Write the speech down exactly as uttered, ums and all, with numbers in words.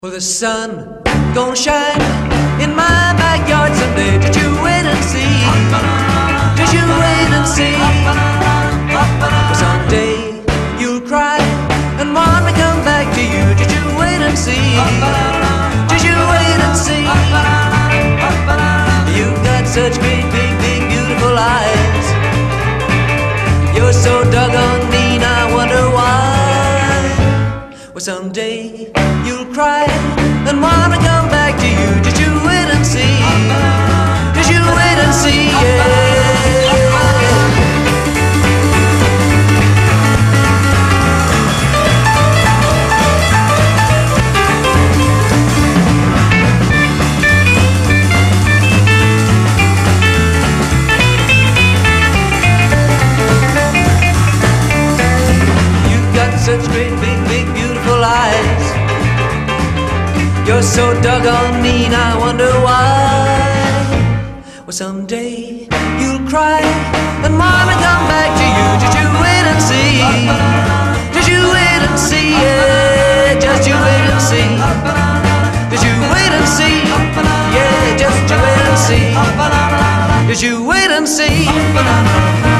Well, the sun gonna shine in my backyard someday. Did you wait and see? Did you wait and see? Well, someday you'll cry and want me come back to you. Did you wait and see? Did you wait and see? You've got such great, big, big, beautiful eyes. You're so doggone mean, I wonder why. Well, someday you'll cry and wanna come back to you. Did you wait and see? Did you wait and see? Yeah. You've got such great, big, big, beautiful eyes. You're so doggone mean, I wonder why. Well, someday you'll cry and wanna come back to you. Did you wait and see? Did you wait and see? Yeah, just you wait and see. Did you wait and see? Yeah, just you wait and see. Did you wait and see?